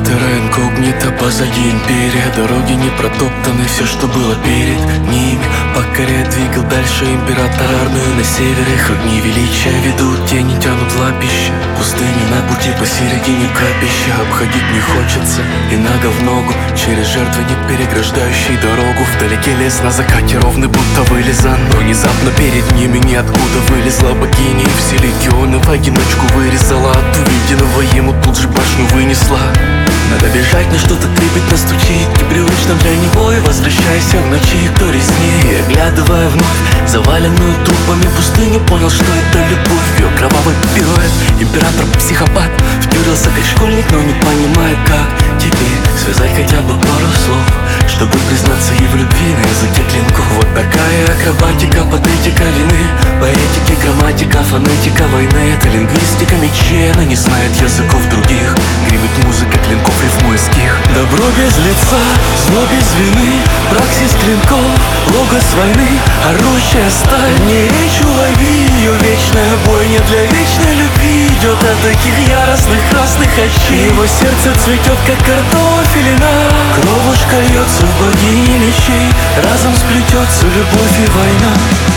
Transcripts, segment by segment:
терра инкогнита, позади империя. Дороги не протоптаны, все, что было перед ними покоряет, двигал дальше император армию на севере. Их огни величия ведут, тени тянут лапища. Пустыни на пути посередине капища. Обходить не хочется, и нога в ногу через жертвенник, переграждающий дорогу. Вдалеке лес на закате ровный, будто вылизан. Но внезапно перед ними ниоткуда вылезла богиня, и все легионы в одиночку вырезала. От увиденного ему тут же башню вынесла. Надо бежать, но что-то трепетно стучит, непривычно для него, и возвращайся в ночи, кто резнее. Оглядывая вновь заваленную трупами пустыню, понял, что это любовь. Ее кровавый пируэт, император-психопат втюрился как школьник, но не понимает, как теперь связать хотя бы пару слов, чтобы признаться ей в любви на языке клинков. Вот такая акробатика, патетика вины, поэтики, грамматика, фонетика войны. Это лингвистика мечей, она не знает языков других. Гремит музыка клинков, рифмуя стих. Добро без лица, зло без вины, праксис клинков, логос войны, орущая сталь. Не речь улови, ее вечная бойня для вечной любви идет от таких яростных красных очей. Его сердце цветет, как картофелина, кровушка льется в богини мечей. Разом сплетется любовь и война.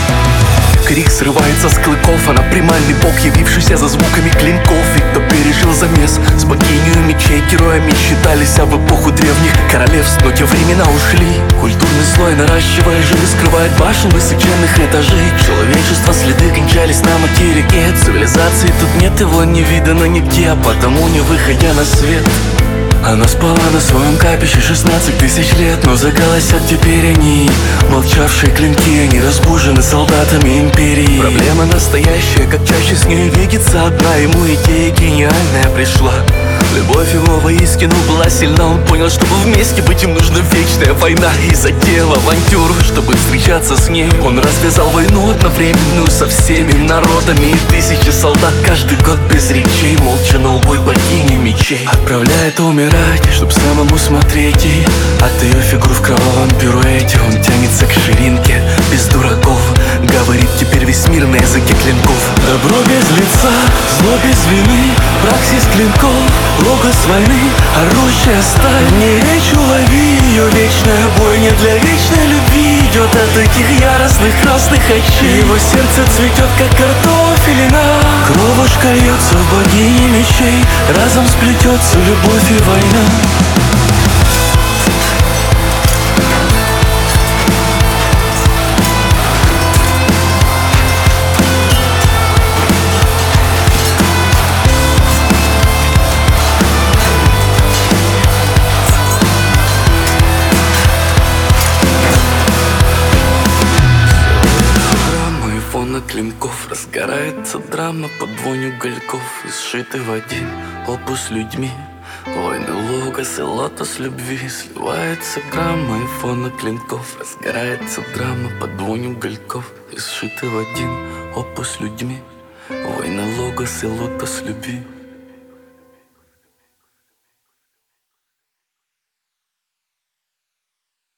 Крик срывается с клыков, она примальный бог, явившийся за звуками клинков. И кто пережил замес с богиней мечей, героями считались, а в эпоху древних королевств. Но те времена ушли, культурный слой, наращивая жир, скрывает башен высоченных этажей. Человечество следы кончались на материке. Цивилизации тут нет, его не видано нигде, а потому не выходя на свет. Она спала на своем капище 16 тысяч лет, но заголосят теперь они. Молчавшие клинки, они разбужены солдатами империи. Проблема настоящая, как чаще с ней видится одна. Ему идея гениальная пришла. Любовь его воистину была сильна. Он понял, чтобы вместе быть им нужна вечная война. И затеял авантюру, чтобы встречаться с ней. Он развязал войну одновременную со всеми народами. И тысячи солдат каждый год без речей молча на убой богини мечей отправляет умирать, чтоб самому смотреть. И от ее фигур в кровавом пируэте он тянется к ширинке. Без дураков говорит теперь весь мир на языке клинков. Добро без лица, зло без вины, праксис клинков, логос войны, орущая сталь. Не речь улови, ее вечная бойня для вечной любви идет от этих яростных красных очей. Его сердце цветет, как картофелина, кровушка льется в богини мечей. Разом сплетется любовь и война. Клинков разгорается драма под вонью гальков, и сшиты в один опус людьми. Войны логос и лотос любви. Сливается грамма и фона клинков. Разгорается драма под вонью гальков, и сшиты в один опус людьми. Войны логос и лотос любви.